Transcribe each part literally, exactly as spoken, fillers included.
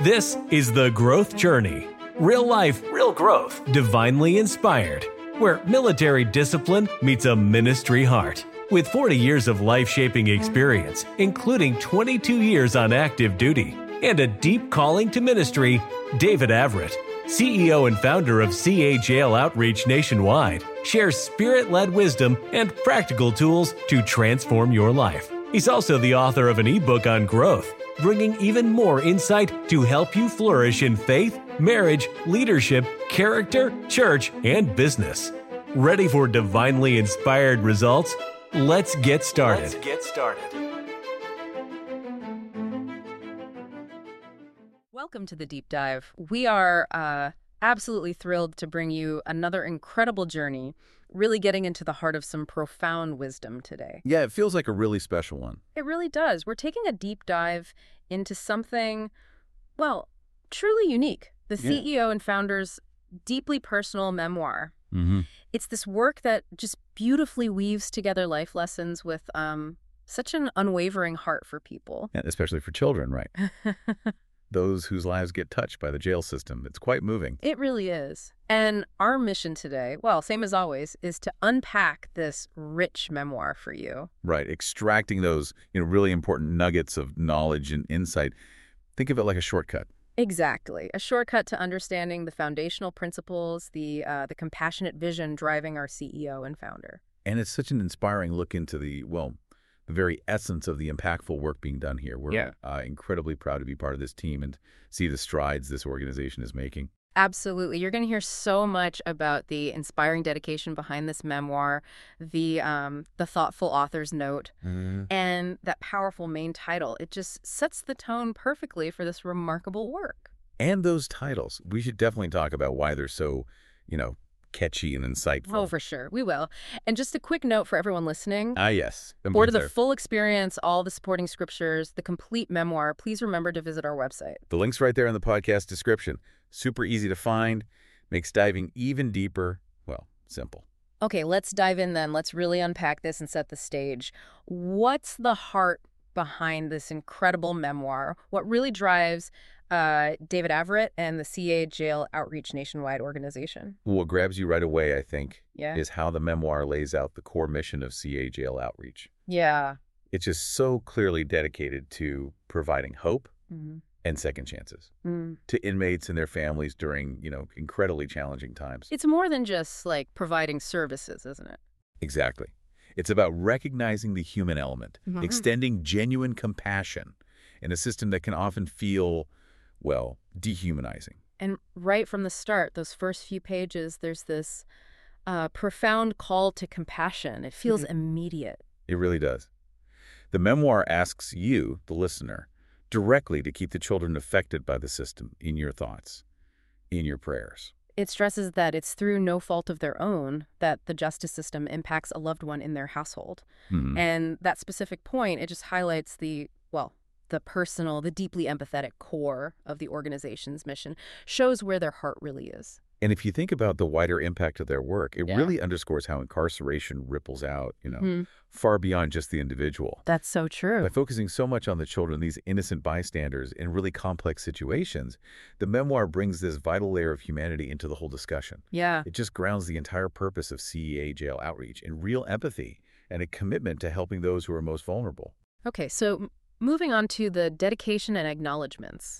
This is The Growth Journey. Real life, real growth, divinely inspired, where military discipline meets a ministry heart. With forty years of life-shaping experience, including twenty-two years on active duty, and a deep calling to ministry, David Averitt, C E O and founder of C A Jail Outreach Nationwide, shares spirit-led wisdom and practical tools to transform your life. He's also the author of an ebook on growth, bringing even more insight to help you flourish in faith, marriage, leadership, character, church, and business. Ready for divinely inspired results? Let's get started. Let's get started. Welcome to the Deep Dive. We are uh, absolutely thrilled to bring you another incredible journey, really getting into the heart of some profound wisdom today. Yeah, it feels like a really special one. It really does. We're taking a deep dive into something, well, truly unique. The Yeah. C E O and founder's deeply personal memoir. Mm-hmm. It's this work that just beautifully weaves together life lessons with um, such an unwavering heart for people. Yeah, especially for children, right? Those whose lives get touched by the jail system. It's quite moving. It really is. And our mission today, well, same as always, is to unpack this rich memoir for you. Right, extracting those, you know, really important nuggets of knowledge and insight. Think of it like a shortcut. Exactly. A shortcut to understanding the foundational principles, the uh, the compassionate vision driving our C E O and founder. And it's such an inspiring look into the, well, the very essence of the impactful work being done here. We're Yeah. uh, incredibly proud to be part of this team and see the strides this organization is making. Absolutely. You're going to hear so much about the inspiring dedication behind this memoir, the um, the thoughtful author's note, Mm-hmm. and that powerful main title. It just sets the tone perfectly for this remarkable work. And those titles. We should definitely talk about why they're so, you know, catchy and insightful. Oh, for sure. We will. And just a quick note for everyone listening. Ah, yes. For the full experience, all the supporting scriptures, the complete memoir, please remember to visit our website. The link's right there in the podcast description. Super easy to find, makes diving even deeper, well, simple. Okay, let's dive in then. Let's really unpack this and set the stage. What's the heart behind this incredible memoir? What really drives uh, David Averitt and the C A Jail Outreach Nationwide organization? What grabs you right away, I think, Yeah. is how the memoir lays out the core mission of C A Jail Outreach. Yeah. It's just so clearly dedicated to providing hope Mm-hmm. and second chances Mm. to inmates and their families during, you know, incredibly challenging times. It's more than just like providing services, isn't it? Exactly. It's about recognizing the human element, Mhm. extending genuine compassion in a system that can often feel, well, dehumanizing. And right from the start, those first few pages, there's this uh, profound call to compassion. It feels immediate. It really does. The memoir asks you, the listener, directly to keep the children affected by the system in your thoughts, in your prayers. It stresses that it's through no fault of their own that the justice system impacts a loved one in their household. Mhm. And that specific point, it just highlights the, well, the personal, the deeply empathetic core of the organization's mission, shows where their heart really is. And if you think about the wider impact of their work, it Yeah. really underscores how incarceration ripples out, you know, Mhm. far beyond just the individual. That's so true. By focusing so much on the children, these innocent bystanders in really complex situations, the memoir brings this vital layer of humanity into the whole discussion. Yeah. It just grounds the entire purpose of C E A Jail Outreach in real empathy and a commitment to helping those who are most vulnerable. Okay, so m- moving on to the dedication and acknowledgments.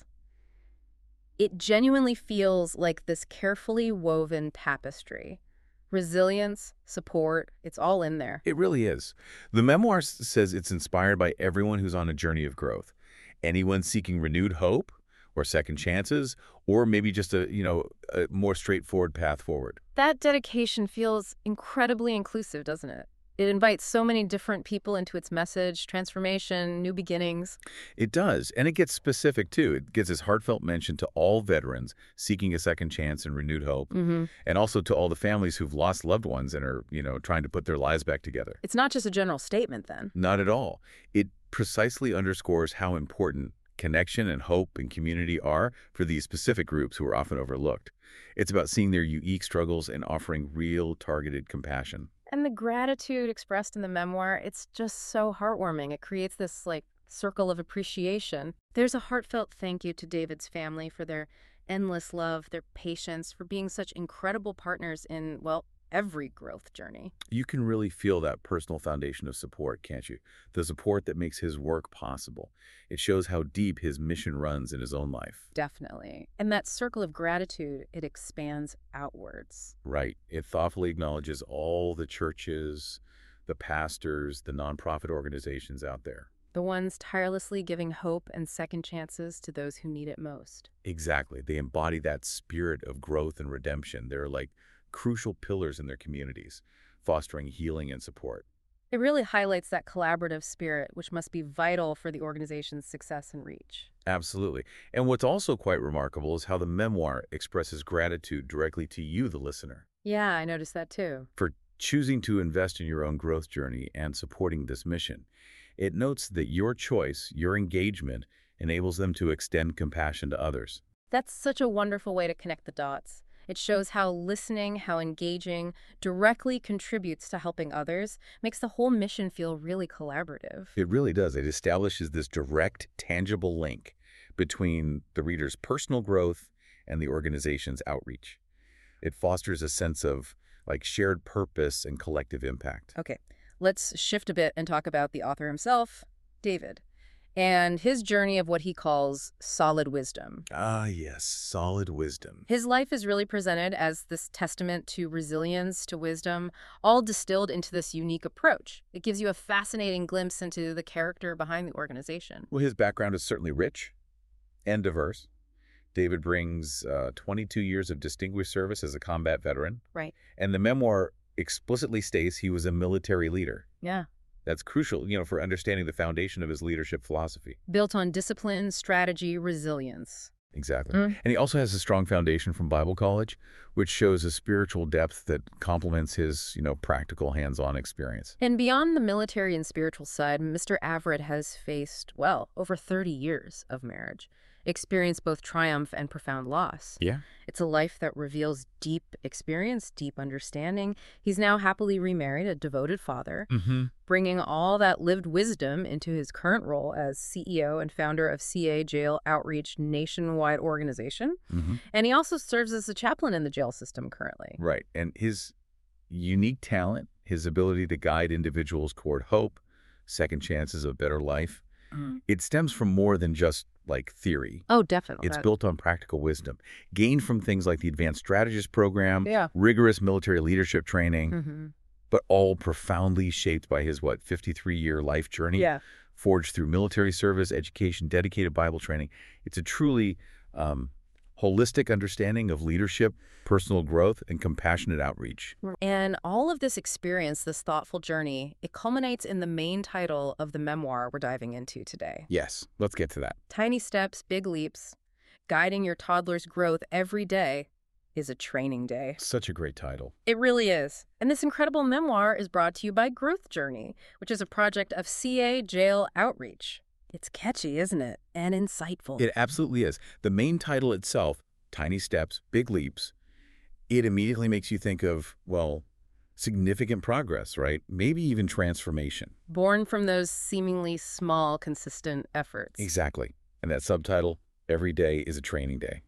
It genuinely feels like this carefully woven tapestry. Resilience, support, it's all in there. It really is. The memoir s- says it's inspired by everyone who's on a journey of growth. Anyone seeking renewed hope or second chances, or maybe just a, you know, a more straightforward path forward. That dedication feels incredibly inclusive, doesn't it? It invites so many different people into its message, transformation, new beginnings. It does, and it gets specific too. It gives its heartfelt mention to all veterans seeking a second chance and renewed hope, Mm-hmm. and also to all the families who've lost loved ones and are, you know, trying to put their lives back together. It's not just a general statement then. Not at all. It precisely underscores how important connection and hope and community are for these specific groups who are often overlooked. It's about seeing their unique struggles and offering real targeted compassion. And the gratitude expressed in the memoir, it's just so heartwarming. It creates this like Circle of appreciation. There's a heartfelt thank you to David's family for their endless love, their patience, for being such incredible partners in, well, every growth journey. You can really feel that personal foundation of support, can't you? The support that makes his work possible. It shows how deep his mission runs in his own life. Definitely. And that circle of gratitude, it expands outwards. Right. It thoughtfully acknowledges all the churches, the pastors, the nonprofit organizations out there. The ones tirelessly giving hope and second chances to those who need it most. Exactly. They embody that spirit of growth and redemption. They're like crucial pillars in their communities, fostering healing and support. It really highlights that collaborative spirit, which must be vital for the organization's success and reach. Absolutely. And what's also quite remarkable is how the memoir expresses gratitude directly to you, the listener, Yeah, I noticed that too. for choosing to invest in your own growth journey and supporting this mission. It notes that your choice, your engagement, enables them to extend compassion to others. That's such a wonderful way to connect the dots. It shows how listening, how engaging directly contributes to helping others, makes the whole mission feel really collaborative. It really does. It establishes this direct, tangible link between the reader's personal growth and the organization's outreach. It fosters a sense of like shared purpose and collective impact. Okay, let's shift a bit and talk about the author himself, David, and his journey of what he calls solid wisdom. Ah, yes, solid wisdom. His life is really presented as this testament to resilience, to wisdom, all distilled into this unique approach. It gives you a fascinating glimpse into the character behind the organization. Well, his background is certainly rich and diverse. David brings uh, twenty-two years of distinguished service as a combat veteran. Right. And the memoir explicitly states he was a military leader. Yeah. That's crucial, you know, for understanding the foundation of his leadership philosophy. Built on discipline, strategy, resilience. Exactly. Mm. And he also has a strong foundation from Bible college, which shows a spiritual depth that complements his, you know, practical hands-on experience. And beyond the military and spiritual side, Mister Averitt has faced, well, over thirty years of marriage, experienced both triumph and profound loss. Yeah. It's a life that reveals deep experience, deep understanding. He's now happily remarried, a devoted father, Mm-hmm. bringing all that lived wisdom into his current role as C E O and founder of C A Jail Outreach nationwide organization. Mm-hmm. And he also serves as a chaplain in the jail system currently. Right. And his unique talent, his ability to guide individuals toward hope, second chances of a better life, Mm. it stems from more than just like theory. Oh, definitely. It's That- built on practical wisdom, gained from things like the Advanced Strategist Program, Yeah. rigorous military leadership training, Mhm. but all profoundly shaped by his, what, fifty-three-year life journey, Yeah. forged through military service, education, dedicated Bible training. It's a truly um, holistic understanding of leadership, personal growth, and compassionate outreach. And all of this experience, this thoughtful journey, it culminates in the main title of the memoir we're diving into today. Yes, let's get to that. Tiny Steps, Big Leaps. Guiding Your Toddler's Growth Every Day is a Training Day. Such a great title. It really is. And this incredible memoir is brought to you by Growth Journey, which is a project of C A Jail Outreach. It's catchy, isn't it? And insightful. It absolutely is. The main title itself, Tiny Steps, Big Leaps, it immediately makes you think of, well, significant progress, right? Maybe even transformation. Born from those seemingly small, consistent efforts. Exactly. And that subtitle, Every Day is a Training Day.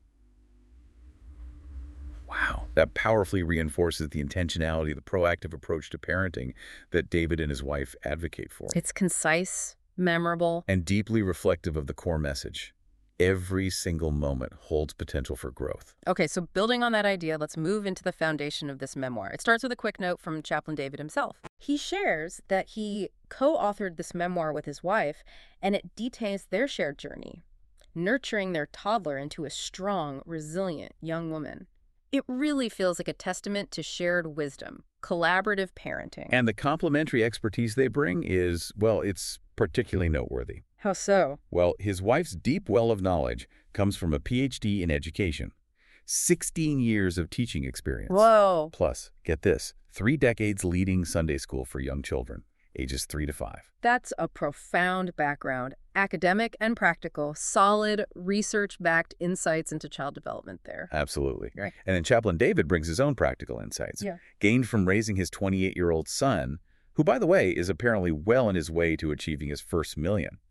Wow. That powerfully reinforces the intentionality, the proactive approach to parenting that David and his wife advocate for. It's concise, memorable. And deeply reflective of the core message. Every single moment holds potential for growth. Okay, so building on that idea, let's move into the foundation of this memoir. It starts with a quick note from Chaplain David himself. He shares that he co-authored this memoir with his wife, and it details their shared journey, nurturing their toddler into a strong, resilient young woman. It really feels like a testament to shared wisdom, collaborative parenting. And the complementary expertise they bring is, well, it's particularly noteworthy. How so? Well, his wife's deep well of knowledge comes from a P H D in education, sixteen years of teaching experience. Whoa. Plus, get this, three decades leading Sunday school for young children, ages three to five. That's a profound background, academic and practical, solid, research-backed insights into child development there. Absolutely. Right. And then Chaplain David brings his own practical insights, Yeah. gained from raising his twenty-eight-year-old son, who, by the way, is apparently well on his way to achieving his first million. Ah,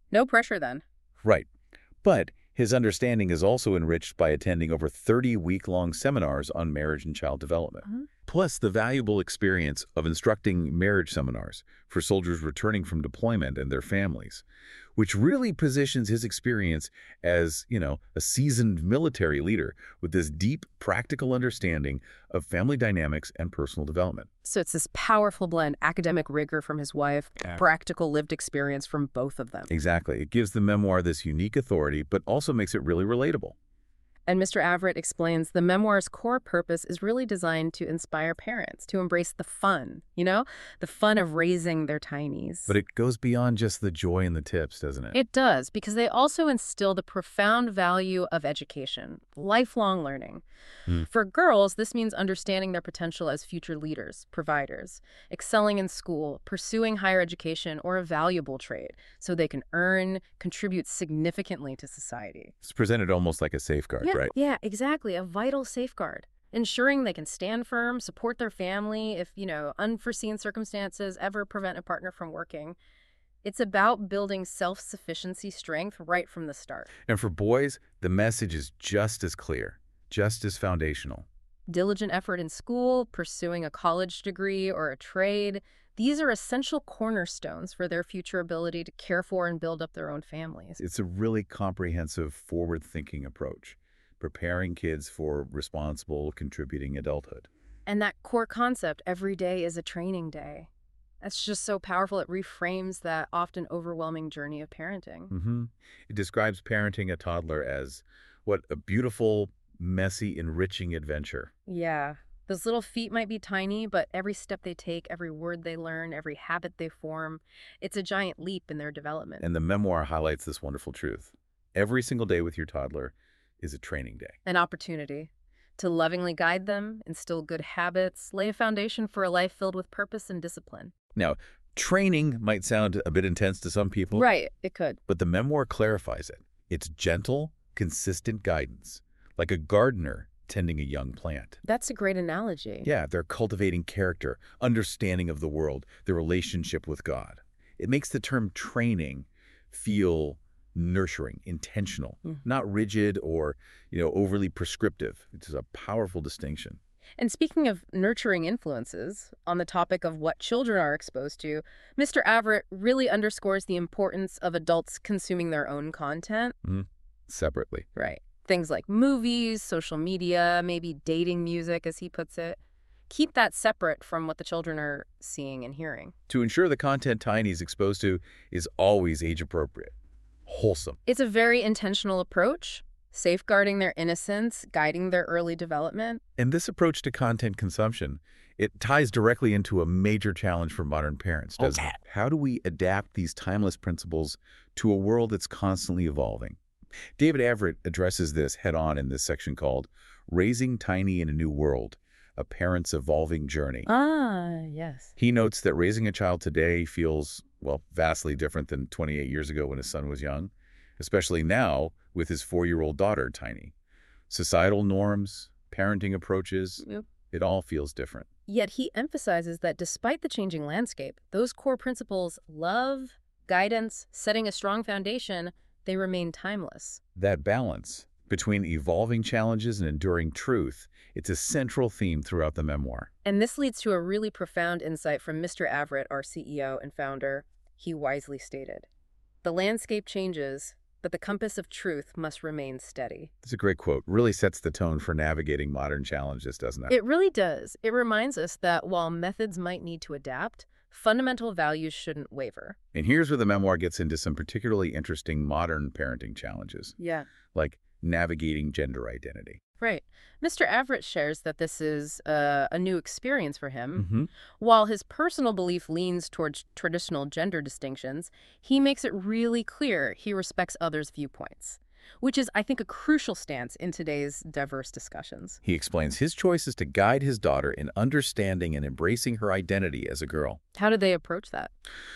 No pressure then. Right. But his understanding is also enriched by attending over thirty week-long seminars on marriage and child development. Uh-huh. Plus the valuable experience of instructing marriage seminars for soldiers returning from deployment and their families, which really positions his experience as, you know, a seasoned military leader with this deep practical understanding of family dynamics and personal development. So it's this powerful blend, academic rigor from his wife, Yeah. practical lived experience from both of them. Exactly. It gives the memoir this unique authority, but also makes it really relatable. And Mister Averitt explains the memoir's core purpose is really designed to inspire parents to embrace the fun, you know, the fun of raising their tinies. But it goes beyond just the joy and the tips, doesn't it? It does, because they also instill the profound value of education, lifelong learning. Hmm. For girls, this means understanding their potential as future leaders, providers, excelling in school, pursuing higher education or a valuable trade so they can earn, contribute significantly to society. It's presented almost like a safeguard, Yeah, right? yeah, exactly. A vital safeguard, ensuring they can stand firm, support their family if, you know, unforeseen circumstances ever prevent a partner from working. It's about building self-sufficiency strength right from the start. And for boys, the message is just as clear, just as foundational. Diligent effort in school, pursuing a college degree or a trade, these are essential cornerstones for their future ability to care for and build up their own families. It's a really comprehensive, forward-thinking approach, preparing kids for responsible, contributing adulthood. And that core concept, every day is a training day. That's just so powerful. It reframes that often overwhelming journey of parenting. Mm-hmm. It describes parenting a toddler as, what, a beautiful, messy, enriching adventure. Yeah. Those little feet might be tiny, but every step they take, every word they learn, every habit they form, it's a giant leap in their development. And the memoir highlights this wonderful truth. Every single day with your toddler is a training day. An opportunity to lovingly guide them, instill good habits, lay a foundation for a life filled with purpose and discipline. Now, training might sound a bit intense to some people. Right, it could. But the memoir clarifies it. It's gentle, consistent guidance, like a gardener tending a young plant. That's a great analogy. Yeah, they're cultivating character, understanding of the world, their relationship with God. It makes the term training feel nurturing, intentional, Mm. not rigid or, you know, overly prescriptive. It's a powerful distinction. And speaking of nurturing influences, on the topic of what children are exposed to, Mister Averitt really underscores the importance of adults consuming their own content. Mm. Separately. Right. Things like movies, social media, maybe dating music, as he puts it. Keep that separate from what the children are seeing and hearing. To ensure the content Tiny is exposed to is always age-appropriate, wholesome. It's a very intentional approach, safeguarding their innocence, guiding their early development. And this approach to content consumption, it ties directly into a major challenge for modern parents, doesn't it? How do we adapt these timeless principles to a world that's constantly evolving? David Averitt addresses this head-on in this section called Raising Tiny in a New World, A Parent's Evolving Journey. Ah, yes. He notes that raising a child today feels, well, vastly different than twenty-eight years ago when his son was young, especially now with his four-year-old daughter, Tiny. Societal norms, parenting approaches, Yep. it all feels different. Yet he emphasizes that despite the changing landscape, those core principles, love, guidance, setting a strong foundation, they remain timeless. That balance between evolving challenges and enduring truth, it's a central theme throughout the memoir. And this leads to a really profound insight from Mister Averitt, our C E O and founder. He wisely stated, "The landscape changes, but the compass of truth must remain steady." It's a great quote. Really sets the tone for navigating modern challenges, doesn't it? It really does. It reminds us that while methods might need to adapt, fundamental values shouldn't waver. And here's where the memoir gets into some particularly interesting modern parenting challenges, Yeah. like navigating gender identity. Right. Mister Averitt shares that this is uh, a new experience for him. Mm-hmm. While his personal belief leans towards traditional gender distinctions, he makes it really clear he respects others' viewpoints, which is, I think, a crucial stance in today's diverse discussions. He explains his choice is to guide his daughter in understanding and embracing her identity as a girl. How did they approach that?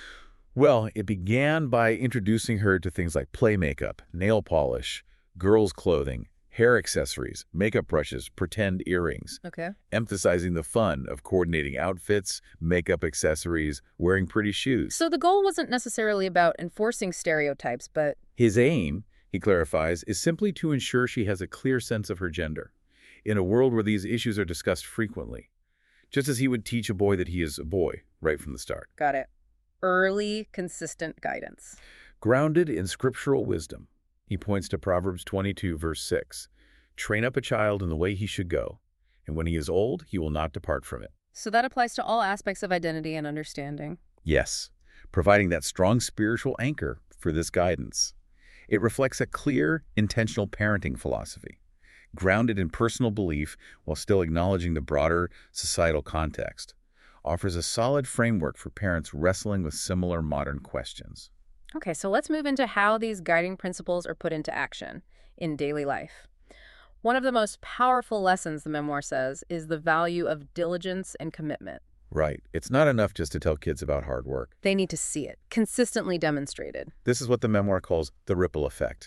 Well, it began by introducing her to things like play makeup, nail polish, girls' clothing, hair accessories, makeup brushes, pretend earrings, Okay. emphasizing the fun of coordinating outfits, makeup accessories, wearing pretty shoes. So the goal wasn't necessarily about enforcing stereotypes, but His aim, he clarifies, is simply to ensure she has a clear sense of her gender, in a world where these issues are discussed frequently, just as he would teach a boy that he is a boy right from the start. got it. Early, consistent guidance. Grounded in scriptural wisdom, he points to Proverbs twenty-two, verse six. Train up a child in the way he should go, and when he is old, he will not depart from it. So that applies to all aspects of identity and understanding. Yes, providing that strong spiritual anchor for this guidance. It reflects a clear, intentional parenting philosophy, grounded in personal belief while still acknowledging the broader societal context, offers a solid framework for parents wrestling with similar modern questions. Okay, so let's move into how these guiding principles are put into action in daily life. One of the most powerful lessons, the memoir says, is the value of diligence and commitment. Right. It's not enough just to tell kids about hard work. They need to see it, consistently demonstrated. This is what the memoir calls the ripple effect.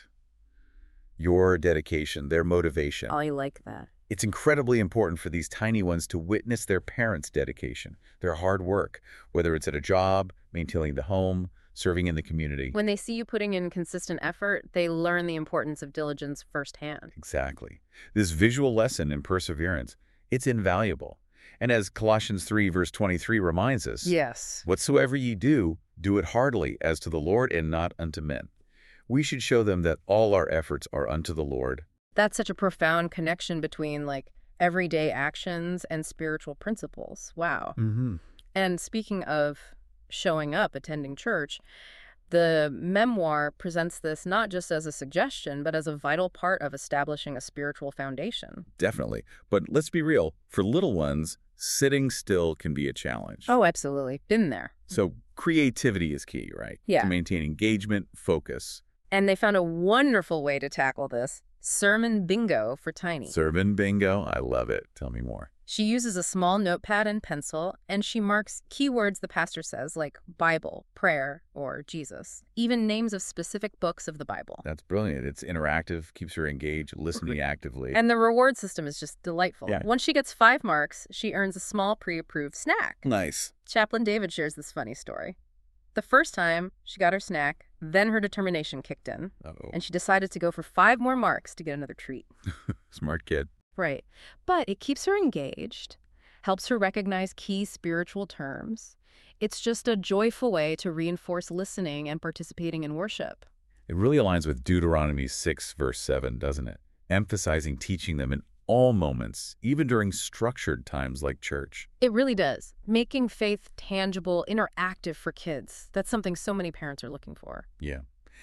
Your dedication, their motivation. I like that. It's incredibly important for these tiny ones to witness their parents' dedication, their hard work, whether it's at a job, maintaining the home, serving in the community. When they see you putting in consistent effort, they learn the importance of diligence firsthand. Exactly. This visual lesson in perseverance, it's invaluable. And as Colossians three, verse twenty-three reminds us, Yes. whatsoever ye do, do it heartily as to the Lord and not unto men. We should show them that all our efforts are unto the Lord. That's such a profound connection between, like, everyday actions and spiritual principles. Wow. Mm-hmm. And speaking of showing up, attending church, the memoir presents this not just as a suggestion, but as a vital part of establishing a spiritual foundation. Definitely. But let's be real. For little ones, sitting still can be a challenge. Oh, absolutely. Been there. So creativity is key, right? Yeah. To maintain engagement, focus. And they found a wonderful way to tackle this. Sermon bingo for Tiny. Sermon bingo. I love it. Tell me more. She uses a small notepad and pencil, and she marks keywords the pastor says, like Bible, prayer, or Jesus. Even names of specific books of the Bible. That's brilliant. It's interactive, keeps her engaged, listening actively. And the reward system is just delightful. Yeah. Once she gets five marks, she earns a small pre-approved snack. Nice. Chaplain David shares this funny story. The first time she got her snack, then her determination kicked in, Uh-oh. and she decided to go for five more marks to get another treat. Smart kid. Right. But it keeps her engaged, helps her recognize key spiritual terms. It's just a joyful way to reinforce listening and participating in worship. It really aligns with Deuteronomy six, verse seven, doesn't it? Emphasizing teaching them in all moments, even during structured times like church. It really does. Making faith tangible, interactive for kids. That's something so many parents are looking for. Yeah.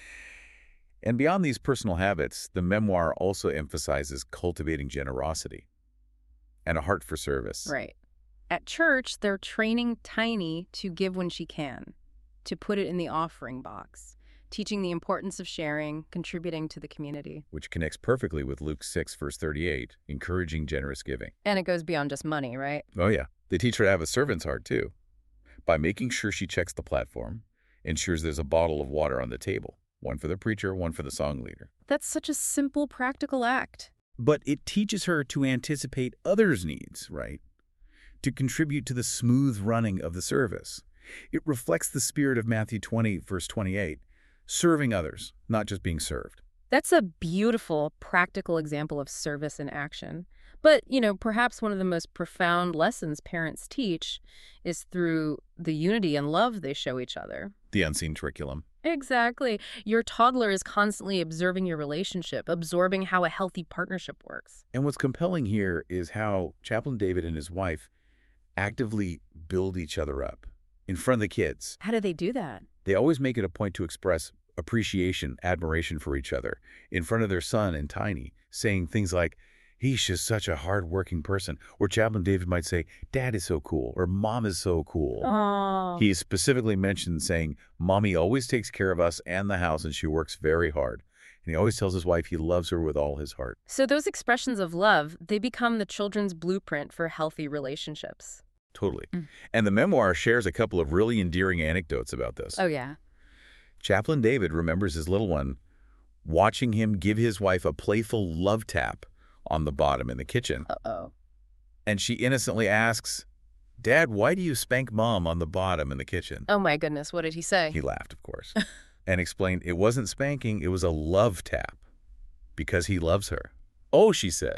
And beyond these personal habits, the memoir also emphasizes cultivating generosity and a heart for service. Right. At church, they're training Tiny to give when she can, to put it in the offering box, teaching the importance of sharing, contributing to the community. Which connects perfectly with Luke six, verse thirty-eight, encouraging generous giving. And it goes beyond just money, right? Oh, yeah. They teach her to have a servant's heart, too, by making sure she checks the platform, ensures there's a bottle of water on the table, one for the preacher, one for the song leader. That's such a simple, practical act. But it teaches her to anticipate others' needs, right? To contribute to the smooth running of the service. It reflects the spirit of Matthew twenty, verse twenty-eight, serving others, not just being served. That's a beautiful, practical example of service in action. But, you know, perhaps one of the most profound lessons parents teach is through the unity and love they show each other. The unseen curriculum. Exactly. Your toddler is constantly observing your relationship, absorbing how a healthy partnership works. And what's compelling here is how Chaplain David and his wife actively build each other up in front of the kids. How do they do that? They always make it a point to express appreciation, admiration for each other in front of their son and Tiny, saying things like, he's just such a hard-working person. Or Chaplain David might say, Dad is so cool, or Mom is so cool. Oh. He specifically mentioned saying, Mommy always takes care of us and the house, and she works very hard. And he always tells his wife he loves her with all his heart. So those expressions of love, they become the children's blueprint for healthy relationships. Totally. Mm. And the memoir shares a couple of really endearing anecdotes about this. Oh, yeah. Chaplain David remembers his little one watching him give his wife a playful love tap on the bottom in the kitchen. Uh-oh. And she innocently asks, "Dad, why do you spank Mom on the bottom in the kitchen?" Oh my goodness, what did he say? He laughed, of course, and explained it wasn't spanking, it was a love tap, because he loves her. "Oh," she said.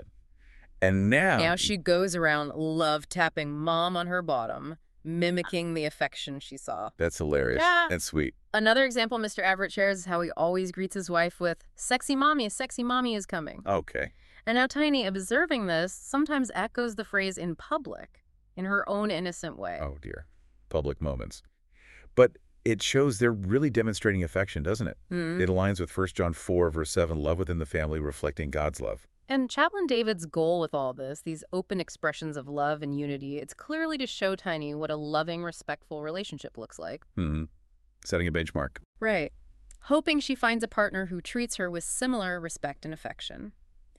And now... Now she goes around love tapping Mom on her bottom, mimicking the affection she saw. That's hilarious Yeah. and sweet. Another example Mister Everett shares is how he always greets his wife with, "Sexy mommy, sexy mommy is coming." Okay. And now Tiny, observing this, sometimes echoes the phrase in public, in her own innocent way. Oh, dear. Public moments. But it shows they're really demonstrating affection, doesn't it? Mm. It aligns with First John four, verse seven, love within the family, reflecting God's love. And Chaplain David's goal with all this, these open expressions of love and unity, it's clearly to show Tiny what a loving, respectful relationship looks like. Hmm. Setting a benchmark. Right. Hoping she finds a partner who treats her with similar respect and affection.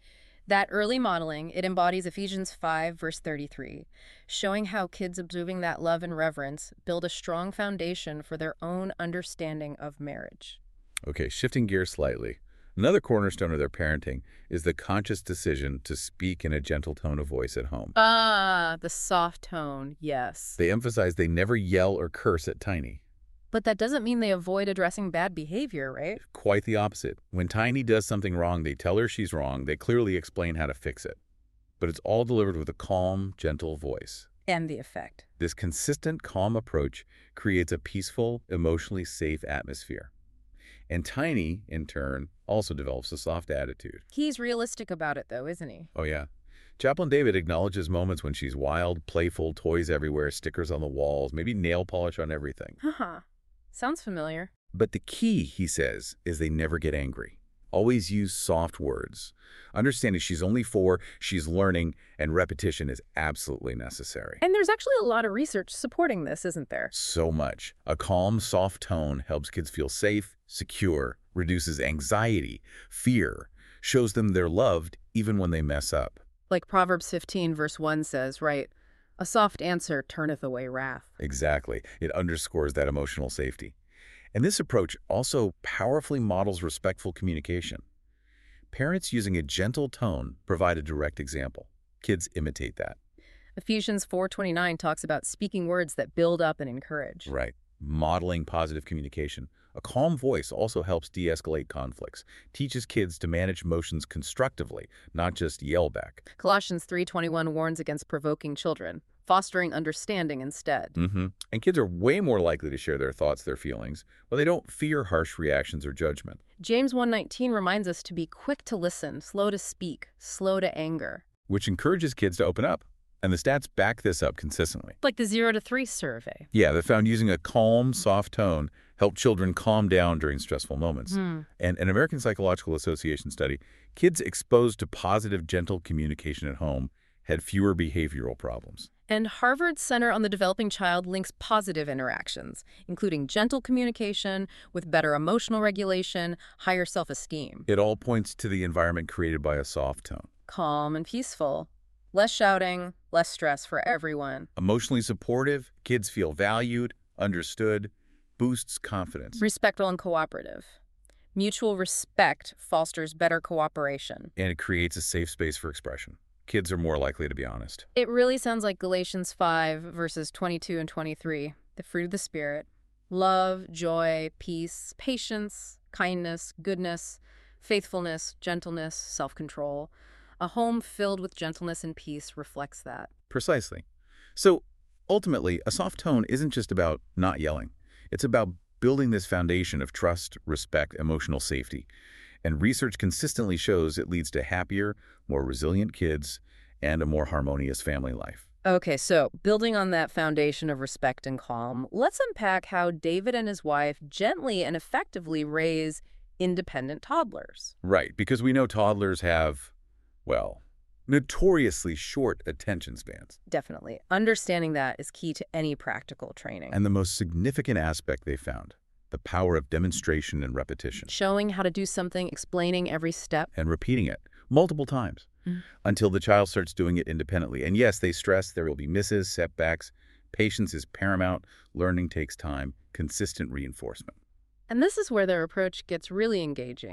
That early modeling, it embodies Ephesians five, verse thirty-three, showing how kids observing that love and reverence build a strong foundation for their own understanding of marriage. Okay, shifting gears slightly. Another cornerstone of their parenting is the conscious decision to speak in a gentle tone of voice at home. Ah, the soft tone, yes. They emphasize they never yell or curse at Tiny. But that doesn't mean they avoid addressing bad behavior, right? Quite the opposite. When Tiny does something wrong, they tell her she's wrong. They clearly explain how to fix it. But it's all delivered with a calm, gentle voice. And the effect. This consistent, calm approach creates a peaceful, emotionally safe atmosphere. And Tiny, in turn, also develops a soft attitude. He's realistic about it, though, isn't he? Oh, yeah. Chaplain David acknowledges moments when she's wild, playful, toys everywhere, stickers on the walls, maybe nail polish on everything. Haha. Sounds familiar. But the key, he says, is they never get angry. Always use soft words. Understanding she's only four, she's learning, and repetition is absolutely necessary. And there's actually a lot of research supporting this, isn't there? So much. A calm, soft tone helps kids feel safe, secure, reduces anxiety, fear, shows them they're loved even when they mess up. Like Proverbs fifteen, verse one says, right? A soft answer turneth away wrath. Exactly. It underscores that emotional safety. And this approach also powerfully models respectful communication. Parents using a gentle tone provide a direct example. Kids imitate that. Ephesians four twenty-nine talks about speaking words that build up and encourage. Right. Modeling positive communication. A calm voice also helps de-escalate conflicts, teaches kids to manage emotions constructively, not just yell back. Colossians three twenty-one warns against provoking children, fostering understanding instead. Mm-hmm. And kids are way more likely to share their thoughts, their feelings, when they don't fear harsh reactions or judgment. James one nineteen reminds us to be quick to listen, slow to speak, slow to anger. Which encourages kids to open up. And the stats back this up consistently. Like the zero to three survey. Yeah, they found using a calm, soft tone helped children calm down during stressful moments. Hmm. And an American Psychological Association study, kids exposed to positive, gentle communication at home had fewer behavioral problems. And Harvard's Center on the Developing Child links positive interactions, including gentle communication with better emotional regulation, higher self-esteem. It all points to the environment created by a soft tone. Calm and peaceful. Less shouting, less stress for everyone. Emotionally supportive, kids feel valued, understood, boosts confidence. Respectful and cooperative. Mutual respect fosters better cooperation. And it creates a safe space for expression. Kids are more likely to be honest. It really sounds like Galatians five, verses twenty-two and twenty-three, the fruit of the Spirit. Love, joy, peace, patience, kindness, goodness, faithfulness, gentleness, self-control. A home filled with gentleness and peace reflects that. Precisely. So, ultimately, a soft tone isn't just about not yelling. It's about building this foundation of trust, respect, emotional safety. And research consistently shows it leads to happier, more resilient kids and a more harmonious family life. Okay, so building on that foundation of respect and calm, let's unpack how David and his wife gently and effectively raise independent toddlers. Right, because we know toddlers have, well, notoriously short attention spans. Definitely. Understanding that is key to any practical training. And the most significant aspect they found, the power of demonstration and repetition. Showing how to do something, explaining every step. And repeating it multiple times Mm. until the child starts doing it independently. And yes, they stress there will be misses, setbacks. Patience is paramount. Learning takes time. Consistent reinforcement. And this is where their approach gets really engaging.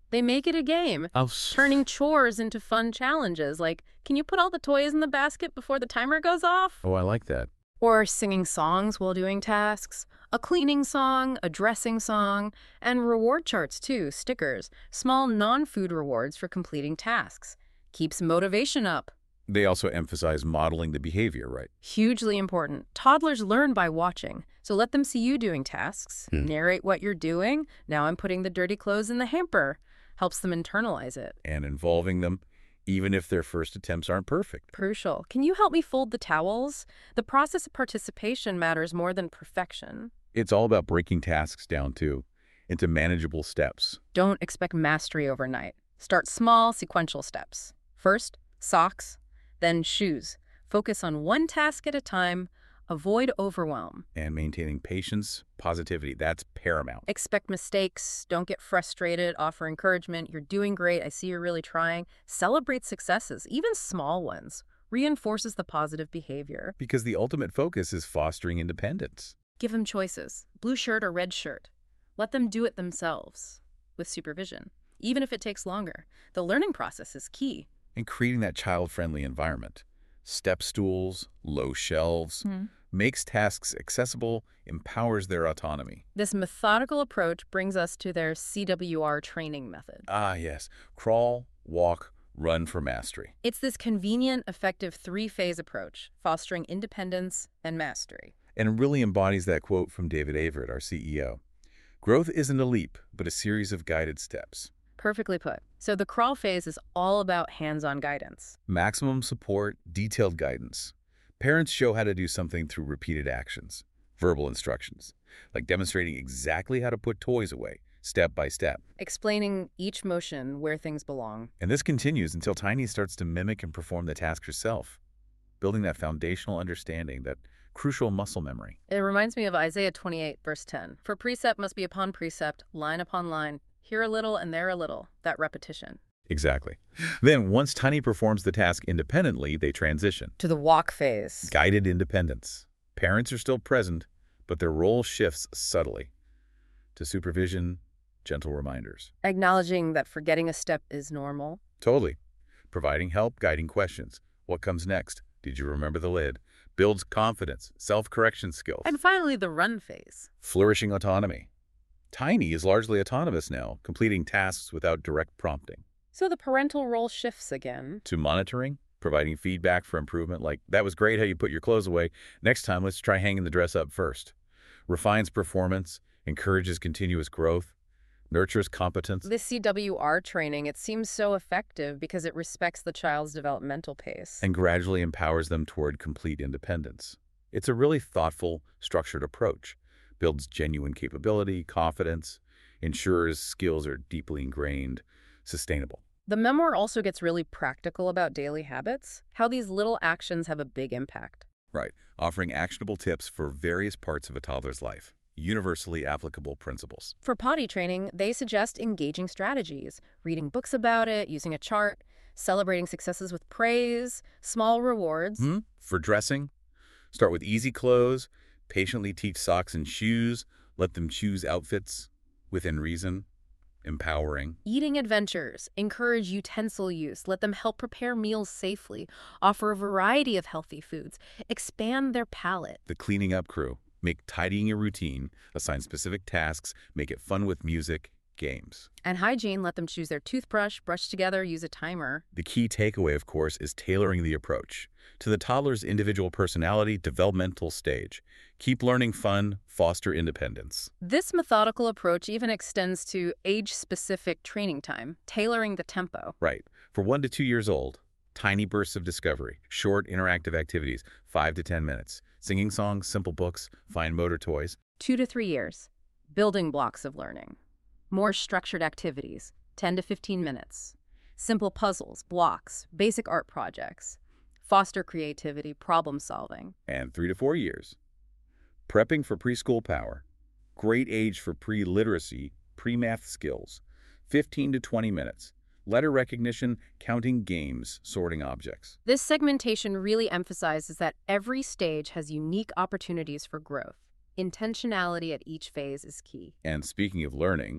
They make it a game, Oh, turning chores into fun challenges, like, can you put all the toys in the basket before the timer goes off? oh, I like that. Or singing songs while doing tasks, a cleaning song, a dressing song, and reward charts too, stickers, small non-food rewards for completing tasks. Keeps motivation up. They also emphasize modeling the behavior, right? Hugely important. Toddlers learn by watching, so let them see you doing tasks. Hmm. Narrate what you're doing. Now I'm putting the dirty clothes in the hamper. Helps them internalize it. And involving them, even if their first attempts aren't perfect. Crucial. Can you help me fold the towels? The process of participation matters more than perfection. It's all about breaking tasks down, too, into manageable steps. Don't expect mastery overnight. Start small, sequential steps. First, socks, then shoes. Focus on one task at a time. Avoid overwhelm. And maintaining patience, positivity, that's paramount. Expect mistakes. Don't get frustrated. Offer encouragement. You're doing great. I see you're really trying. Celebrate successes, even small ones. Reinforces the positive behavior. Because the ultimate focus is fostering independence. Give them choices. Blue shirt or red shirt. Let them do it themselves with supervision. Even if it takes longer. The learning process is key. And creating that child-friendly environment. Step stools, low shelves, Hmm. makes tasks accessible, empowers their autonomy. This methodical approach brings us to their C W R training method. Ah, yes. Crawl, walk, run for mastery. It's this convenient, effective three-phase approach, fostering independence and mastery. And it really embodies that quote from David Averitt, our C E O. Growth isn't a leap, but a series of guided steps. Perfectly put. So the crawl phase is all about hands-on guidance. Maximum support, detailed guidance. Parents show how to do something through repeated actions, verbal instructions, like demonstrating exactly how to put toys away, step by step. Explaining each motion where things belong. And this continues until Tiny starts to mimic and perform the task herself, building that foundational understanding, that crucial muscle memory. It reminds me of Isaiah twenty-eight, verse ten. For precept must be upon precept, line upon line, here a little and there a little, that repetition. Exactly. Then, once Tiny performs the task independently, they transition. To the walk phase. Guided independence. Parents are still present, but their role shifts subtly to supervision, gentle reminders. Acknowledging that forgetting a step is normal. Totally. Providing help, guiding questions. What comes next? Did you remember the lid? Builds confidence, self-correction skills. And finally, the run phase. Flourishing autonomy. Tiny is largely autonomous now, completing tasks without direct prompting. So the parental role shifts again. To monitoring, providing feedback for improvement, like, that was great how you put your clothes away. Next time, let's try hanging the dress up first. Refines performance, encourages continuous growth, nurtures competence. This C W R training, it seems so effective because it respects the child's developmental pace. And gradually empowers them toward complete independence. It's a really thoughtful, structured approach. Builds genuine capability, confidence, ensures skills are deeply ingrained, sustainable. The memoir also gets really practical about daily habits, how these little actions have a big impact. Right, offering actionable tips for various parts of a toddler's life. Universally applicable principles. For potty training, they suggest engaging strategies, reading books about it, using a chart, celebrating successes with praise, small rewards. Hmm? For dressing, start with easy clothes, patiently teach socks and shoes, let them choose outfits within reason, empowering. Eating adventures, encourage utensil use, let them help prepare meals safely, offer a variety of healthy foods, expand their palate. The cleaning up crew, make tidying a routine, assign specific tasks, make it fun with music, games. And hygiene, let them choose their toothbrush, brush together, use a timer. The key takeaway, of course, is tailoring the approach to the toddler's individual personality, developmental stage. Keep learning fun, foster independence. This methodical approach even extends to age-specific training time, tailoring the tempo. Right. For one to two years old, tiny bursts of discovery, short interactive activities, five to ten minutes, singing songs, simple books, fine motor toys. Two to three years, building blocks of learning. More structured activities, ten to fifteen minutes. Simple puzzles, blocks, basic art projects. Foster creativity, problem solving. And three to four years. Prepping for preschool power. Great age for pre-literacy, pre-math skills. fifteen to twenty minutes. Letter recognition, counting games, sorting objects. This segmentation really emphasizes that every stage has unique opportunities for growth. Intentionality at each phase is key. And speaking of learning,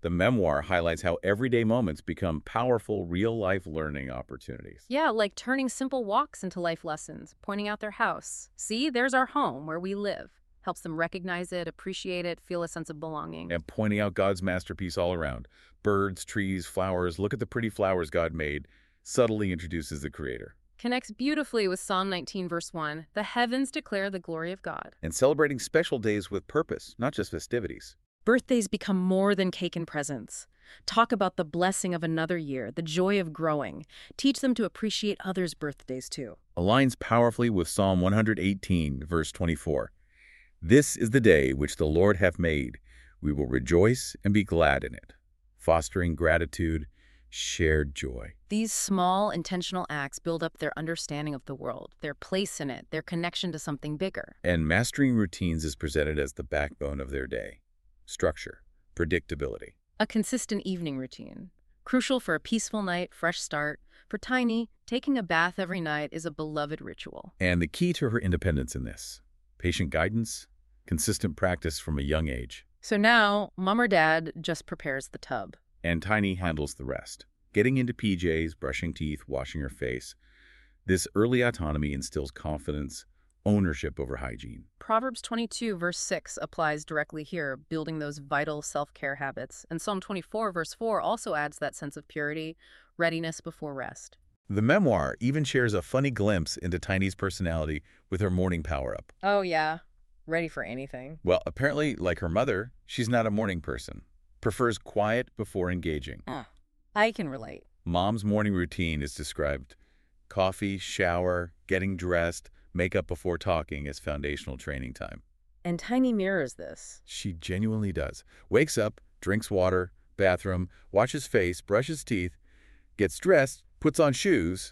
The memoir highlights how everyday moments become powerful real-life learning opportunities. Yeah, like turning simple walks into life lessons, pointing out their house. See, there's our home where we live. Helps them recognize it, appreciate it, feel a sense of belonging. And pointing out God's masterpiece all around. Birds, trees, flowers, look at the pretty flowers God made, subtly introduces the Creator. Connects beautifully with Psalm nineteen, verse one. The heavens declare the glory of God. And celebrating special days with purpose, not just festivities. Birthdays become more than cake and presents. Talk about the blessing of another year, the joy of growing. Teach them to appreciate others' birthdays too. Aligns powerfully with Psalm one hundred eighteen, verse twenty-four. This is the day which the Lord hath made. We will rejoice and be glad in it. Fostering gratitude, shared joy. These small, intentional acts build up their understanding of the world, their place in it, their connection to something bigger. And mastering routines is presented as the backbone of their day. Structure, predictability. A consistent evening routine. Crucial for a peaceful night, fresh start. For Tiny, taking a bath every night is a beloved ritual. And the key to her independence in this. Patient guidance, consistent practice from a young age. So now, Mom or Dad just prepares the tub. And Tiny handles the rest. Getting into P Js, brushing teeth, washing her face. This early autonomy instills confidence, ownership over hygiene. Proverbs twenty-two, verse six applies directly here, building those vital self-care habits. And Psalm twenty-four, verse four also adds that sense of purity, readiness before rest. The memoir even shares a funny glimpse into Tiny's personality with her morning power-up. Oh yeah, ready for anything. Well, apparently, like her mother, she's not a morning person. Prefers quiet before engaging. Uh, I can relate. Mom's morning routine is described. Coffee, shower, getting dressed, makeup before talking as foundational training time. And Tiny mirrors this. She genuinely does. Wakes up, drinks water, bathroom, washes face, brushes teeth, gets dressed, puts on shoes,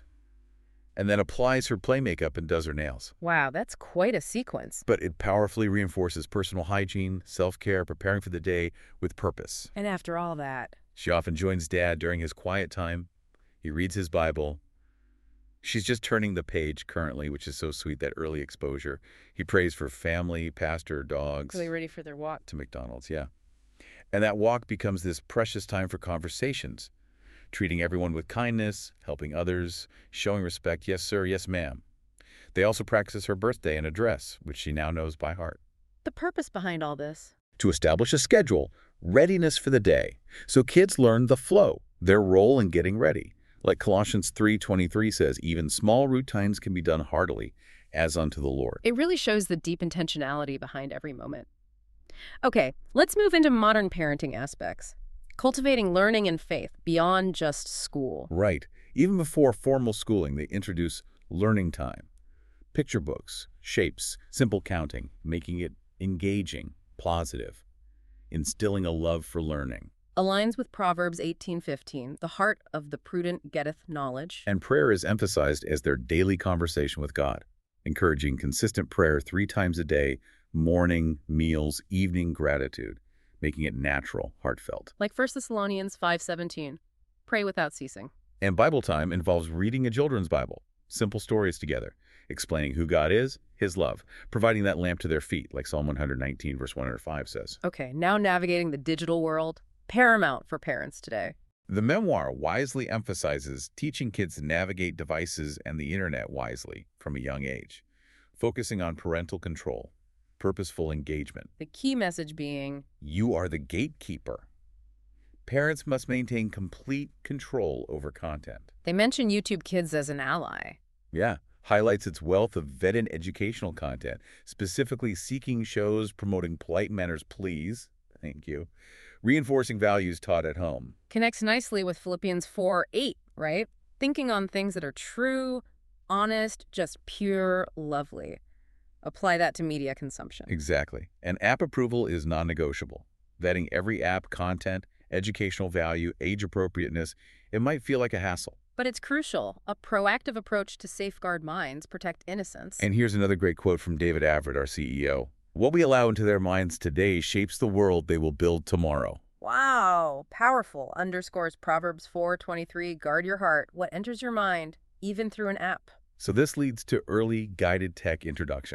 and then applies her play makeup and does her nails. Wow, that's quite a sequence. But it powerfully reinforces personal hygiene, self-care, preparing for the day with purpose. And after all that, She often joins Dad during his quiet time. He reads his Bible. She's just turning the page currently, which is so sweet, that early exposure. He prays for family, pastor, dogs. are they ready for their walk? To McDonald's, yeah. And that walk becomes this precious time for conversations. Treating everyone with kindness, helping others, showing respect, yes sir, yes ma'am. They also practice her birthday and address, which she now knows by heart. The purpose behind all this. To establish a schedule, readiness for the day, so kids learn the flow, their role in getting ready. Like Colossians three twenty-three says, even small routines can be done heartily, as unto the Lord. It really shows the deep intentionality behind every moment. Okay, let's move into modern parenting aspects. Cultivating learning and faith beyond just school. Right. Even before formal schooling, they introduce learning time. Picture books, shapes, simple counting, making it engaging, positive, instilling a love for learning. Aligns with Proverbs eighteen fifteen, the heart of the prudent getteth knowledge. And prayer is emphasized as their daily conversation with God, encouraging consistent prayer three times a day, morning, meals, evening gratitude, making it natural, heartfelt. Like First Thessalonians five seventeen, pray without ceasing. And Bible time involves reading a children's Bible, simple stories together, explaining who God is, his love, providing that lamp to their feet, like Psalm one nineteen, verse one oh five says. Okay, now navigating the digital world, paramount for parents today. The memoir wisely emphasizes teaching kids to navigate devices and the internet wisely from a young age, focusing on parental control, purposeful engagement. The key message being, You are the gatekeeper. Parents must maintain complete control over content. they mention YouTube Kids as an ally. Yeah, highlights its wealth of vetted educational content, specifically seeking shows promoting polite manners, please, thank you, reinforcing values taught at home. Connects nicely with Philippians four eight, right? Thinking on things that are true, honest, just pure, lovely. Apply that to media consumption. Exactly. And app approval is non-negotiable. Vetting every app, content, educational value, age appropriateness, it might feel like a hassle. But it's crucial. A proactive approach to safeguard minds, protect innocence. And here's another great quote from David Averitt, our C E O. What we allow into their minds today shapes the world they will build tomorrow. Wow, powerful. Underscores Proverbs four twenty-three, guard your heart, what enters your mind, even through an app. So this leads to early guided tech introduction.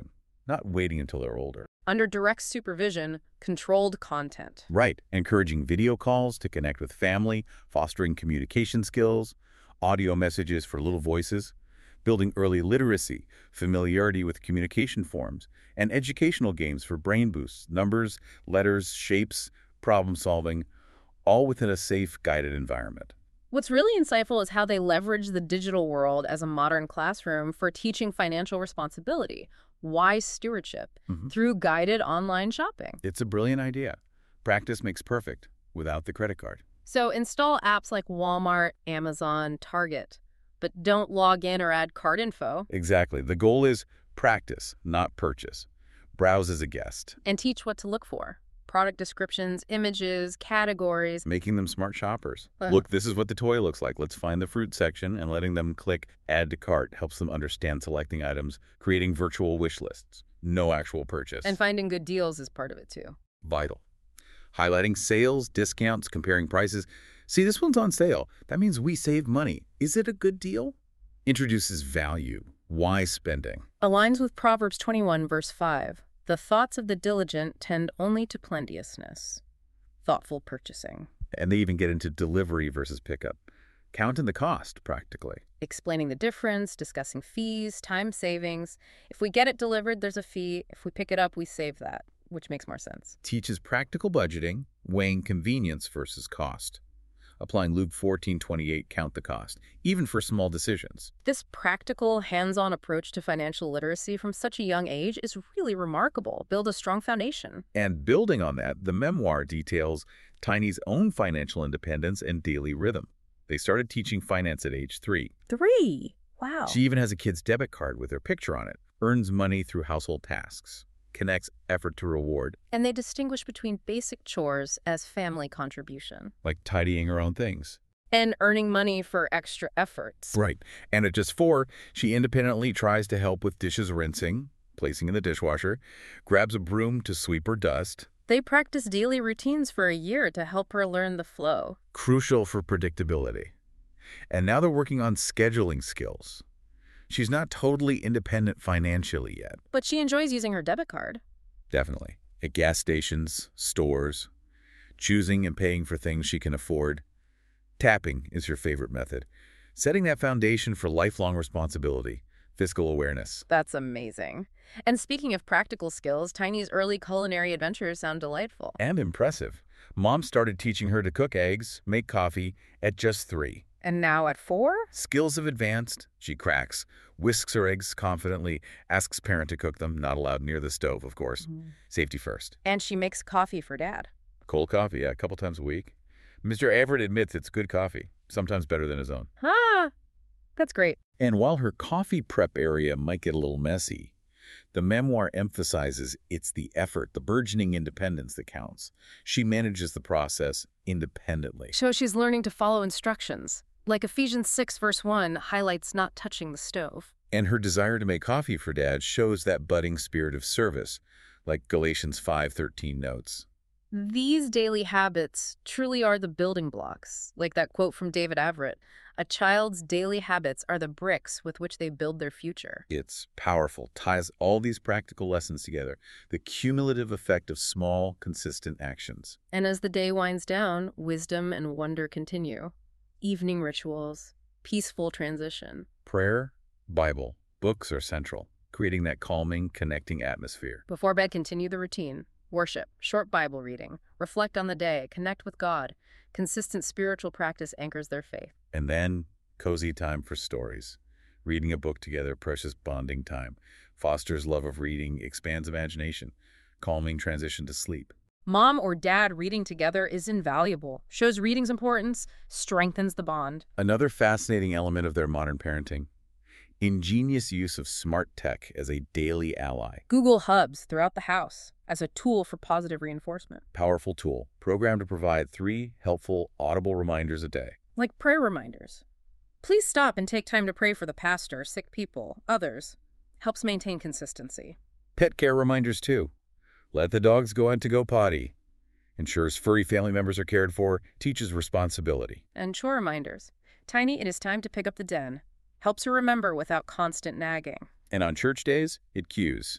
not waiting until they're older. Under direct supervision, controlled content. Right. Encouraging video calls to connect with family, fostering communication skills, audio messages for little voices, building early literacy, familiarity with communication forms, and educational games for brain boosts, numbers, letters, shapes, problem solving, all within a safe, guided environment. What's really insightful is how they leverage the digital world as a modern classroom for teaching financial responsibility, wise stewardship, Mm-hmm. through guided online shopping. It's a brilliant idea. Practice makes perfect without the credit card. So install apps like Walmart, Amazon, Target, but don't log in or add card info. Exactly. The goal is practice, not purchase. Browse as a guest, And teach what to look for. Product descriptions, images, categories. making them smart shoppers. Uh. Look, this is what the toy looks like. Let's find the fruit section, and letting them click Add to Cart helps them understand selecting items, creating virtual wish lists. No actual purchase. And finding good deals is part of it too. Vital. Highlighting sales, discounts, comparing prices. See, this one's on sale. That means we save money. Is it a good deal? Introduces value. Wise spending. Aligns with Proverbs twenty-one, verse five. The thoughts of the diligent tend only to plenteousness. Thoughtful purchasing. And they even get into delivery versus pickup. Counting the cost, practically. Explaining the difference, discussing fees, time savings. If we get it delivered, there's a fee. If we pick it up, we save that, which makes more sense. Teaches practical budgeting, weighing convenience versus cost. Applying Luke fourteen twenty-eight, count the cost, even for small decisions. This practical, hands-on approach to financial literacy from such a young age is really remarkable. Build a strong foundation. And building on that, the memoir details Tiny's own financial independence and daily rhythm. They started teaching finance at age three. Three. Wow. She even has a kid's debit card with her picture on it, earns money through household tasks, connects effort to reward, And they distinguish between basic chores as family contribution like tidying her own things. and earning money for extra efforts. Right. And at just four, she independently tries to help with dishes rinsing, placing in the dishwasher, grabs a broom to sweep or dust. They practice daily routines for a year to help her learn the flow. Crucial for predictability. And now they're working on scheduling skills. She's not totally independent financially yet. But she enjoys using her debit card. Definitely. At gas stations, stores, choosing and paying for things she can afford. Tapping is her favorite method. Setting that foundation for lifelong responsibility, fiscal awareness. That's amazing. And speaking of practical skills, Tiny's early culinary adventures sound delightful. And impressive. Mom started teaching her to cook eggs, make coffee at just three. And now at four? Skills have advanced. She cracks, whisks her eggs confidently, asks parent to cook them, not allowed near the stove, of course. Safety first. And she makes coffee for Dad. Cold coffee, yeah, a couple times a week. Mister Everett admits it's good coffee, sometimes better than his own. Ah, that's great. And while her coffee prep area might get a little messy, the memoir emphasizes it's the effort, the burgeoning independence that counts. She manages the process independently. So she's learning to follow instructions. Like Ephesians six, verse one, highlights not touching the stove. And her desire to make coffee for Dad shows that budding spirit of service, like Galatians five thirteen notes. These daily habits truly are the building blocks. Like that quote from David Averitt, a child's daily habits are the bricks with which they build their future. It's powerful, ties all these practical lessons together, the cumulative effect of small, consistent actions. And as the day winds down, wisdom and wonder continue. Evening rituals, peaceful transition. Prayer, Bible, books are central, creating that calming, connecting atmosphere. Before bed, continue the routine. Worship, short Bible reading, reflect on the day, connect with God. Consistent spiritual practice anchors their faith. And then, cozy time for stories. Reading a book together, precious bonding time. Fosters love of reading, expands imagination. Calming transition to sleep. Mom or dad reading together is invaluable, shows reading's importance, strengthens the bond. Another fascinating element of their modern parenting. Ingenious use of smart tech as a daily ally. Google Hubs throughout the house as a tool for positive reinforcement. Powerful tool, programmed to provide three helpful, audible reminders a day. Like prayer reminders. Please stop and take time to pray for the pastor, sick people, others. Helps maintain consistency. Pet care reminders too. Let the dogs go out to go potty. Ensures furry family members are cared for. Teaches responsibility. And chore reminders. Tiny, it is time to pick up the den. Helps her remember without constant nagging. And on church days, it cues.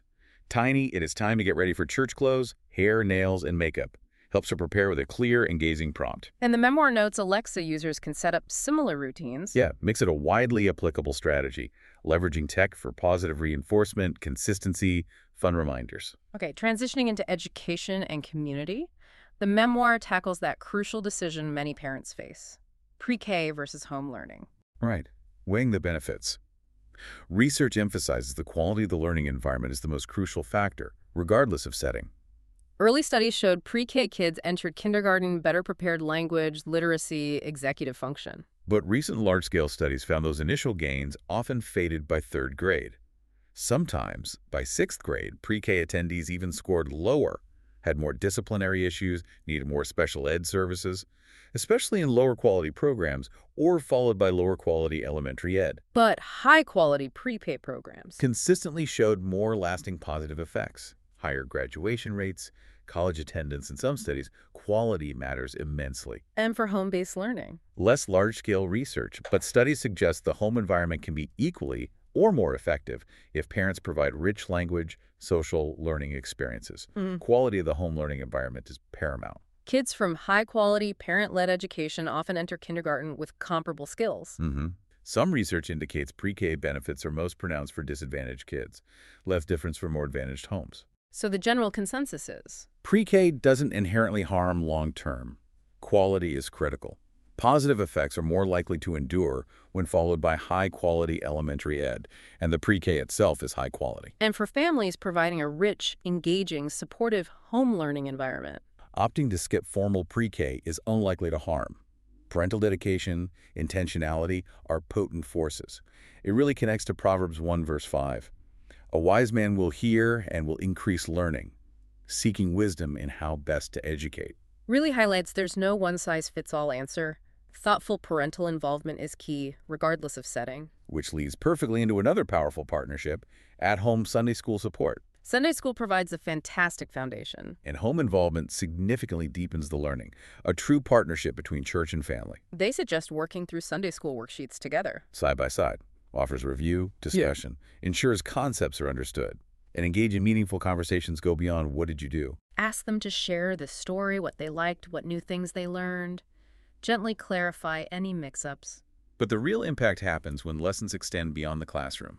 Tiny, it is time to get ready for church clothes, hair, nails, and makeup. Helps her prepare with a clear, engaging prompt. And the memoir notes Alexa users can set up similar routines. Yeah, makes it a widely applicable strategy, leveraging tech for positive reinforcement, consistency, fun reminders. Okay, transitioning into education and community, the memoir tackles that crucial decision many parents face: pre-K versus home learning. Right. Weighing the benefits. Research emphasizes the quality of the learning environment is the most crucial factor, regardless of setting. Early studies showed pre-K kids entered kindergarten better prepared language, literacy, executive function. But recent large-scale studies found those initial gains often faded by third grade. Sometimes, by sixth grade, pre-K attendees even scored lower, had more disciplinary issues, needed more special ed services, especially in lower-quality programs, or followed by lower-quality elementary ed. But high-quality pre-K programs Consistently showed more lasting positive effects. Higher graduation rates, college attendance. In some studies, quality matters immensely. and for home-based learning. Less large-scale research, but studies suggest the home environment can be equally or more effective if parents provide rich language, social learning experiences. Mm. Quality of the home learning environment is paramount. Kids from high-quality, parent-led education often enter kindergarten with comparable skills. Mm-hmm. Some research indicates pre-K benefits are most pronounced for disadvantaged kids, less difference for more advantaged homes. So the general consensus is, Pre-K doesn't inherently harm long-term. Quality is critical. Positive effects are more likely to endure when followed by high-quality elementary ed, and the pre-K itself is high quality. and for families providing a rich, engaging, supportive home learning environment. Opting to skip formal pre-K is unlikely to harm. Parental dedication, intentionality are potent forces. It really connects to Proverbs one verse five. A wise man will hear and will increase learning, seeking wisdom in how best to educate. Really highlights there's no one-size-fits-all answer. Thoughtful parental involvement is key, regardless of setting. Which leads perfectly into another powerful partnership, at-home Sunday school support. Sunday school provides a fantastic foundation. And home involvement significantly deepens the learning, a true partnership between church and family. They suggest working through Sunday school worksheets together. Side by side, offers review, discussion, ensures concepts are understood, and engage in meaningful conversations go beyond what did you do. Ask them to share the story, what they liked, what new things they learned. Gently clarify any mix-ups. But the real impact happens when lessons extend beyond the classroom,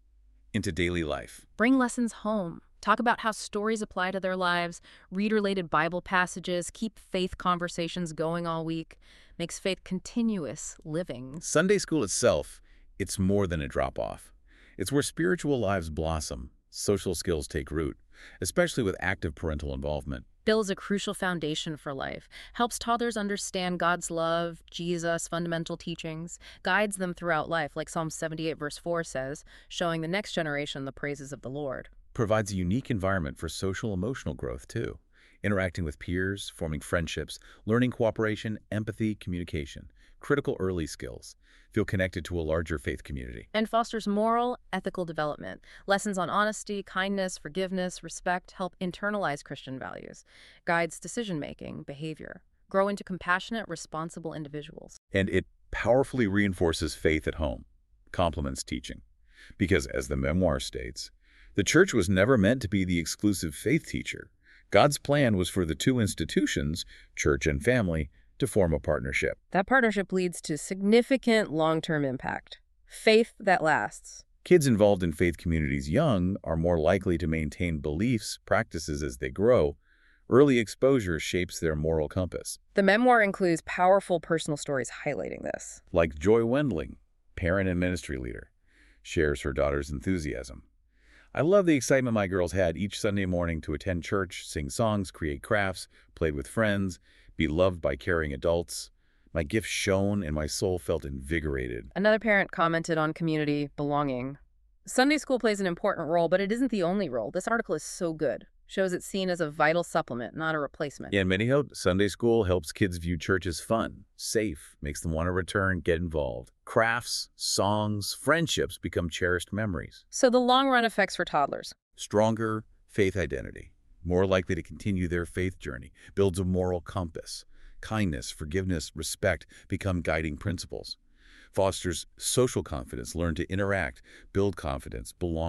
into daily life. Bring lessons home. Talk about how stories apply to their lives, read related Bible passages, keep faith conversations going all week. Makes faith continuous living. Sunday school itself, it's more than a drop-off. It's where spiritual lives blossom, social skills take root, especially with active parental involvement. Builds a crucial foundation for life, helps toddlers understand God's love, Jesus, fundamental teachings, guides them throughout life, like Psalm seventy-eight verse four says, showing the next generation the praises of the Lord. Provides a unique environment for social emotional growth, too. Interacting with peers, forming friendships, learning cooperation, empathy, communication, critical early skills. Feel connected to a larger faith community. And fosters moral, ethical development. Lessons on honesty, kindness, forgiveness, respect help internalize Christian values. Guides decision-making, behavior. Grow into compassionate, responsible individuals. And it powerfully reinforces faith at home, complements teaching. Because, as the memoir states, the church was never meant to be the exclusive faith teacher. God's plan was for the two institutions, church and family, to form a partnership. That partnership leads to significant long-term impact. Faith that lasts. Kids involved in faith communities young are more likely to maintain beliefs, practices as they grow. Early exposure shapes their moral compass. The memoir includes powerful personal stories highlighting this. Like Joy Wendling, parent and ministry leader, shares her daughter's enthusiasm. I love the excitement my girls had each Sunday morning to attend church, sing songs, create crafts, played with friends, be loved by caring adults. My gift shone and my soul felt invigorated. Another parent commented on community belonging. Sunday school plays an important role, but it isn't the only role. This article is so good. Shows it's seen as a vital supplement, not a replacement. Yeah, and many hope Sunday school helps kids view church as fun, safe, makes them want to return, get involved. Crafts, songs, friendships become cherished memories. So the long-run effects for toddlers. Stronger faith identity, more likely to continue their faith journey, builds a moral compass. Kindness, forgiveness, respect become guiding principles. Fosters social confidence, learn to interact, build confidence, belonging.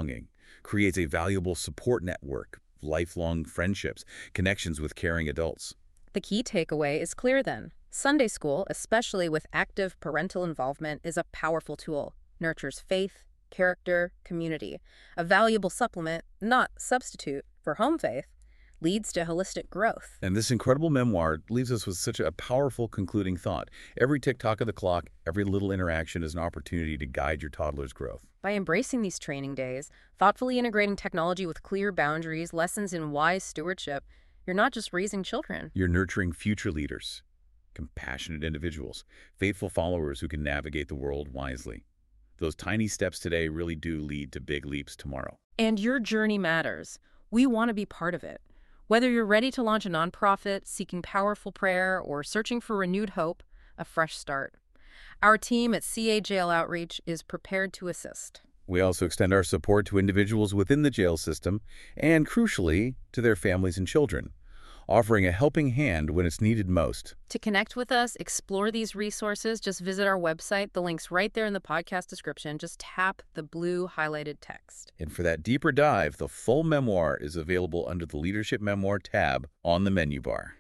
creates a valuable support network, lifelong friendships, connections with caring adults. The key takeaway is clear then. Sunday school, especially with active parental involvement, is a powerful tool. Nurtures faith, character, community. A valuable supplement, not substitute, for home faith. Leads to holistic growth. And this incredible memoir leaves us with such a powerful concluding thought. Every tick-tock of the clock, every little interaction is an opportunity to guide your toddler's growth. By embracing these training days, thoughtfully integrating technology with clear boundaries, lessons in wise stewardship, you're not just raising children. You're nurturing future leaders, compassionate individuals, faithful followers who can navigate the world wisely. Those tiny steps today really do lead to big leaps tomorrow. And your journey matters. We want to be part of it. Whether you're ready to launch a nonprofit, seeking powerful prayer, or searching for renewed hope, a fresh start. Our team at C A Jail Outreach is prepared to assist. We also extend our support to individuals within the jail system and, crucially, to their families and children, offering a helping hand when it's needed most. To connect with us, explore these resources, just visit our website. The link's right there in the podcast description. Just tap the blue highlighted text. And for that deeper dive, the full memoir is available under the Leadership Memoir tab on the menu bar.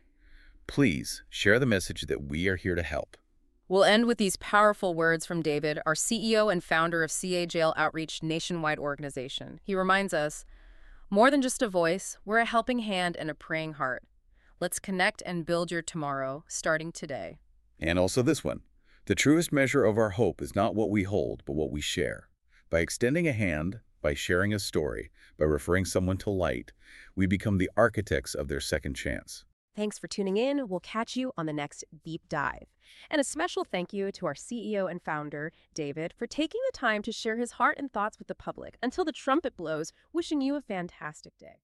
Please share the message that we are here to help. We'll end with these powerful words from David, our C E O and founder of C A Jail Outreach nationwide organization. He reminds us, more than just a voice, we're a helping hand and a praying heart. Let's connect and build your tomorrow, starting today. And also this one. The truest measure of our hope is not what we hold, but what we share. By extending a hand, by sharing a story, by referring someone to light, we become the architects of their second chance. Thanks for tuning in. We'll catch you on the next deep dive. And a special thank you to our C E O and founder, David, for taking the time to share his heart and thoughts with the public. Until the trumpet blows, wishing you a fantastic day.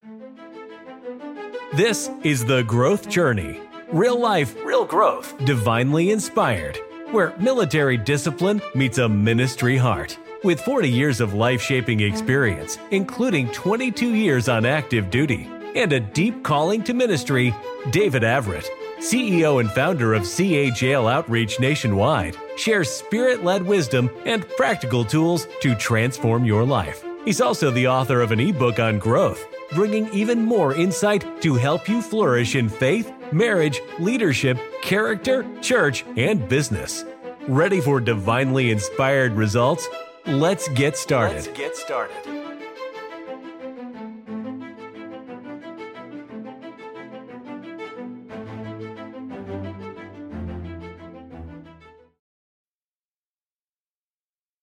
This is The Growth Journey. Real life, real growth, divinely inspired, where military discipline meets a ministry heart. With forty years of life-shaping experience, including twenty-two years on active duty, and a deep calling to ministry, David Averitt, C E O and founder of C A Jail Outreach nationwide, shares spirit-led wisdom and practical tools to transform your life. He's also the author of an ebook on growth, bringing even more insight to help you flourish in faith, marriage, leadership, character, church, and business. Ready for divinely inspired results? Let's get started. Let's get started.